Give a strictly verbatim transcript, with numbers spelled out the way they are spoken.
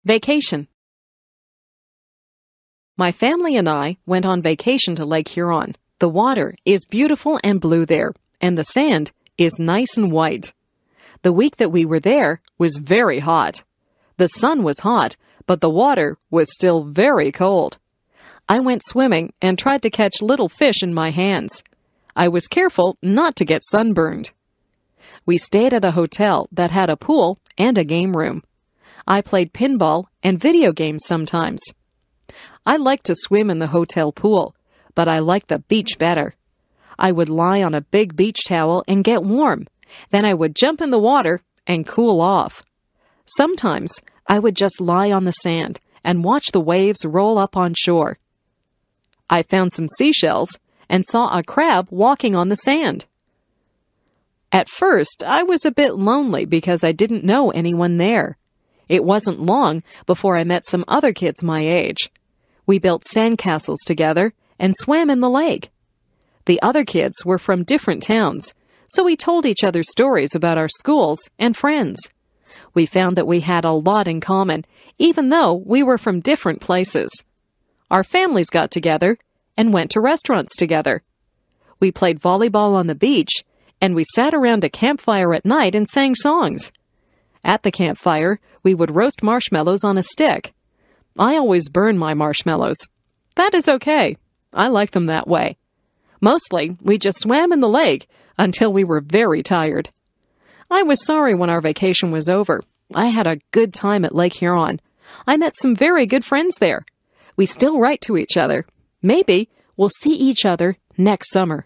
Vacation. My family and I went on vacation to Lake Huron. The water is beautiful and blue there, and the sand is nice and white. The week that we were there was very hot. The sun was hot, but the water was still very cold. I went swimming and tried to catch little fish in my hands. I was careful not to get sunburned. We stayed at a hotel that had a pool and a game room. I played pinball and video games sometimes. I liked to swim in the hotel pool, but I liked the beach better. I would lie on a big beach towel and get warm. Then I would jump in the water and cool off. Sometimes I would just lie on the sand and watch the waves roll up on shore. I found some seashells and saw a crab walking on the sand. At first, I was a bit lonely because I didn't know anyone there. It wasn't long before I met some other kids my age. We built sandcastles together and swam in the lake. The other kids were from different towns, so we told each other stories about our schools and friends. We found that we had a lot in common, even though we were from different places. Our families got together and went to restaurants together. We played volleyball on the beach, and we sat around a campfire at night and sang songs. At the campfire, we would roast marshmallows on a stick. I always burn my marshmallows. That is okay. I like them that way. Mostly, we just swam in the lake until we were very tired. I was sorry when our vacation was over. I had a good time at Lake Huron. I met some very good friends there. We still write to each other. Maybe we'll see each other next summer.